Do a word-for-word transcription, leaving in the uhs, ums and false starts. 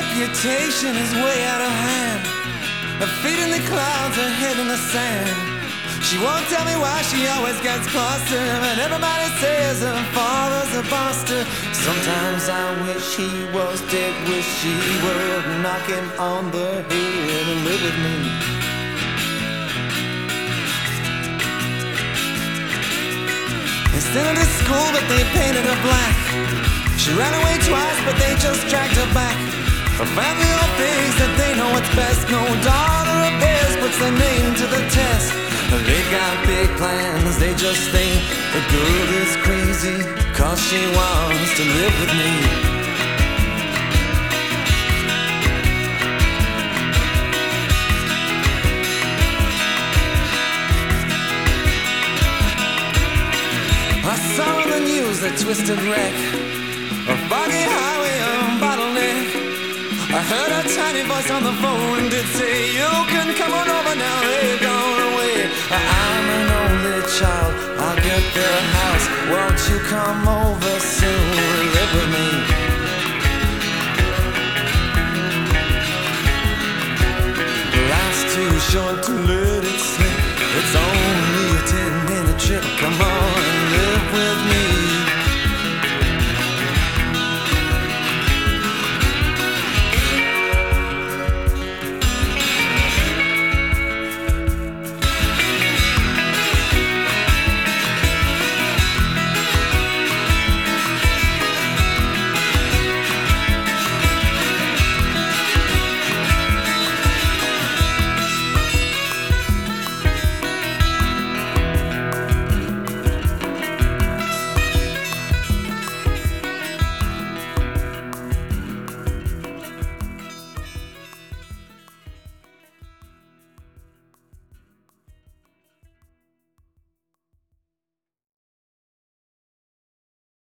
reputation is way out of hand. Her feet in the clouds, her head in the sand. She won't tell me why she always gets close to him, and everybody says her father's a buster. Sometimes I wish he was dead, wish he would knock him on the head and live with me. They sent her to school, but they painted her black. She ran away twice, but they just dragged her back. Her family all thinks that they know what's best. No daughter of theirs puts their name to the test. They got big plans, they just think the girl is crazy, cause she wants to live with me. I saw on the news a twisted wreck, a foggy highway, a bottleneck. I heard a tiny voice on the phone did say, you can come on over now, they've gone away. I'm an only child, I'll get their house. Won't you come over soon and live with me? Life's too short to live